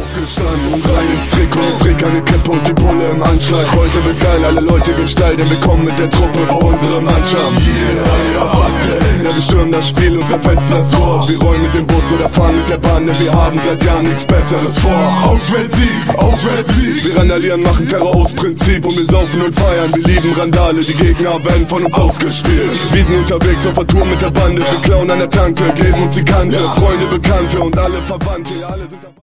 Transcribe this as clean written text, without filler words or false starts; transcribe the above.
aufgestanden und rein ins Trikot, Frick an die Kippe und die Pulle im Anschlag. Heute wird geil, alle Leute gehen steil, denn wir kommen mit der Truppe vor unsere Mannschaft. Ja, wir stürmen das Spiel und zerfetzen das Tor. Wir rollen mit dem Bus oder fahren mit der Bahn, denn wir haben seit Jahren nichts Besseres vor. Auswärtssieg, Auswärtssieg. Wir randalieren, machen Terror aus Prinzip und wir saufen und feiern. Wir lieben Randale, die Gegner werden von uns ausgespielt. Wir sind unterwegs auf der Tour mit der Bande, wir klauen an der Tanke, geben uns die Kante. Freunde, Bekannte und alle Verwandte, ja, alle sind dabei.